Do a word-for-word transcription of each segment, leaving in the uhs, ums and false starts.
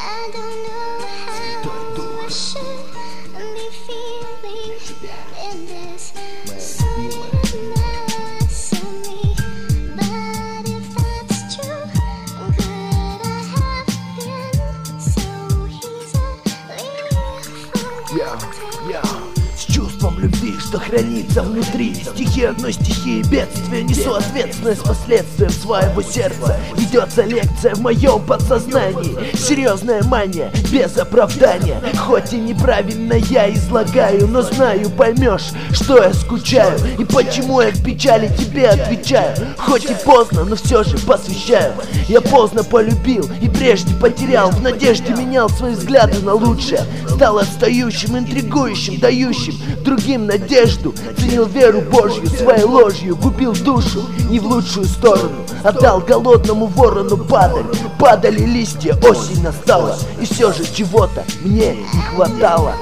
Святой Дух, Я, я с чувством любви, что хранится внутри. Стихи одной стихии бедствия. Несу ответственность последствиям своего сердца. Ведется лекция в моем подсознании. Серьезная мания, без оправдания. Хоть и неправильно я излагаю, но знаю, поймешь, что я скучаю. И почему я в печали тебе отвечаю. Хоть и поздно, но все же посвящаю. Я поздно полюбил и прежде потерял. В надежде менял свои взгляды на лучшее. Стал отстающим, интригующим, дающим другим надежду. Ценил веру Божью своей ложью. Губил душу не в лучшую сторону. Отдал голодному ворону падаль. Падали листья, осень настала. И все же чего-то мне не хватало.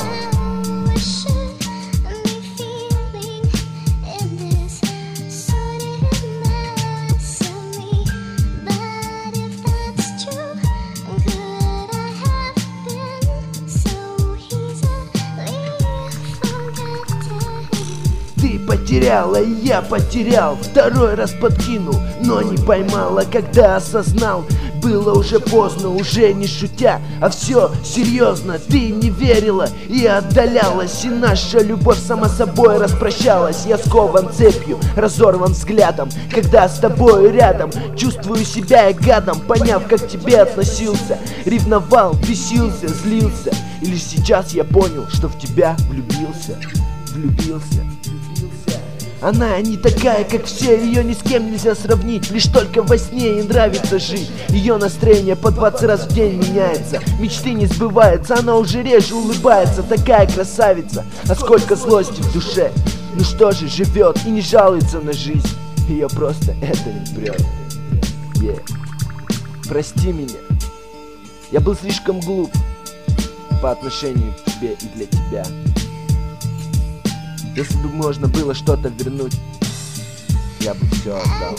Ты потеряла, и я потерял. Второй раз подкинул, но не поймала. Когда осознал, было уже поздно, уже не шутя, а все серьезно. Ты не верила и отдалялась, и наша любовь сама собой распрощалась. Я скован цепью, разорван взглядом, когда с тобой рядом. Чувствую себя я гадом, поняв, как к тебе относился. Ревновал, бесился, злился. И лишь сейчас я понял, что в тебя влюбился. Влюбился. Она не такая, как все, ее ни с кем нельзя сравнить. Лишь только во сне ей нравится жить. Ее настроение по двадцать раз в день меняется. Мечты не сбываются, она уже реже улыбается. Такая красавица, а сколько злости в душе. Ну что же, живет и не жалуется на жизнь. Ее просто это не прет. yeah. Прости меня. Я был слишком глуп по отношению к тебе и для тебя. Если бы можно было что-то вернуть, я бы все отдал.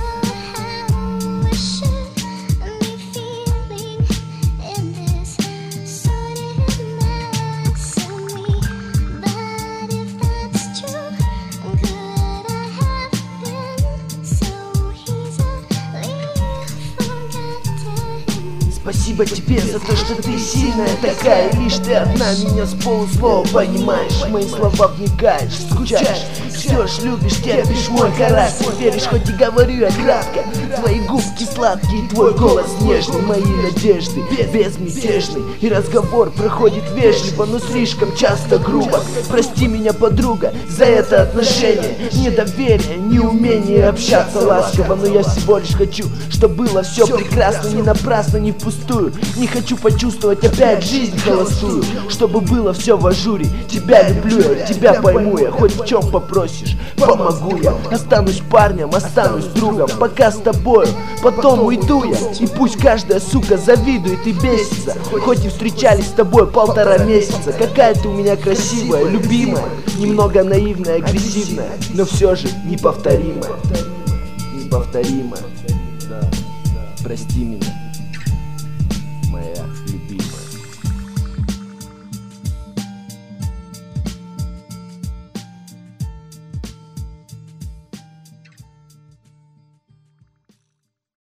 Спасибо тебе за то, что ты сильная такая. Лишь ты одна меня с полуслова понимаешь. Мои слова вникаешь, скучаешь, ждешь, любишь, терпишь мой характер. Веришь, хоть и говорю я кратко. Твои губки сладкие, твой голос нежный. Мои надежды безмятежный. И разговор проходит вежливо, но слишком часто грубо. Прости меня, подруга, за это отношение. Недоверие, неумение общаться ласково. Но я всего лишь хочу, чтобы было все прекрасно. Не напрасно, не впустую. Не хочу почувствовать опять жизнь холостую. Чтобы было все в ажуре. Тебя люблю я, тебя пойму я. Хоть в чем попросишь, помогу я. Останусь парнем, останусь другом, пока с тобою, потом уйду я. И пусть каждая сука завидует и бесится. Хоть и встречались с тобой полтора месяца. Какая ты у меня красивая, любимая. Немного наивная, агрессивная, но все же неповторимая. Неповторимая. Прости меня.